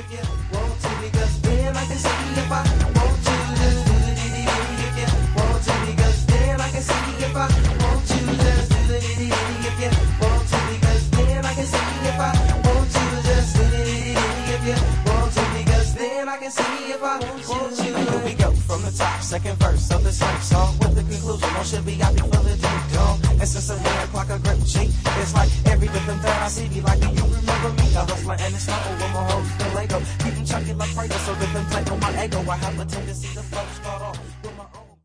if you want to, because then I can see if I want to. Just do the diddy diddy if you want to, because then I can see if I want to. Just do the diddy diddy if you want to, because then I can see if I want to. Just do the diddy diddy if you want to, because then I can see if I want to. Here we go from the top, second verse of the same song with the conclusion. No should be got me full of ding dong. And since I'm red like a grape cheek, it's like every rhythm that I see be like, do you remember me? A hustler and it's not over my hoes, the Lego. Keep them chunky like Prego, so rhythm play on my ego. I have a tendency to flow start off.